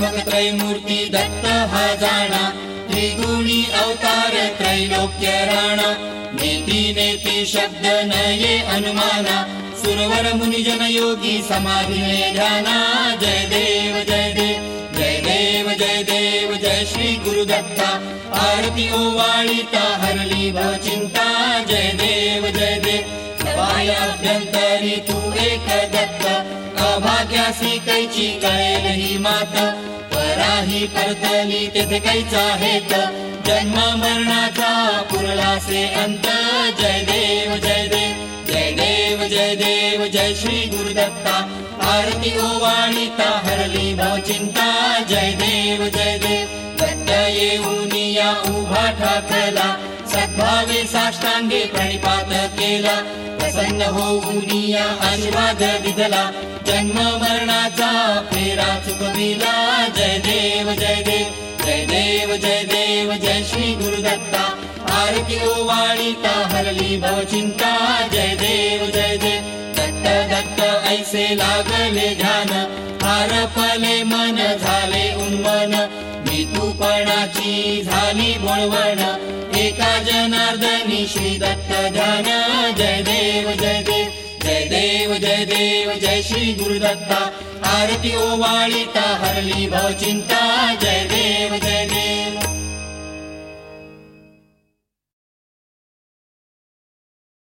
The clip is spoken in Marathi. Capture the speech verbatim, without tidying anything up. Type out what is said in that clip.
त्रिगुणात्मक त्रैमूर्ती दत्त हा जाणा, त्रिगुणी अवतार त्रैलोक्य राणा, नेती नेती शब्द नये अनुमाना, सुरवर मुनिजन योगी समाधीने ध्याना। जय देव जय देव जय देव जय देव जय श्री गुरुदत्ता, आरती ओवाळीता हरली भव चिंता। जय देव जय देव सवायाभ्यंतरी तू एक दत्त, अभाग्यासी कैची कळेल ही मात, पराही परतली तेथे कैचा हेत, जन्म मरणाचा पुरलासे अंत। जय देव जय देव जय देव जय देव जय श्री गुरुदत्ता, आरती ओवाळीता हरली भव चिंता। जय देव जय देव दत्त येऊन या उभा ठाकला, सद्भावे साष्टांगे प्रणिपात केला, प्रसन्न होऊन या आशीर्वाद दिला, जन्म मरणाचा फेरा चुकविला। जय देव जय देव जय देव जय देव जय श्री गुरुदत्ता, आरती ओवाळीता हरली भव चिंता। जय देव जय देव दत्त दत्त ऐसे लागले ध्यान, हारपले मन झाले उन्मन, मी तूपणाची झाली बोळवण, एका जनार्दनी श्री दत्त ध्यान। जय देव जय देव जय देव जय देव जय श्री गुरुदत्ता, आरती ओवाळीता हरली भव चिंता। जय देव जय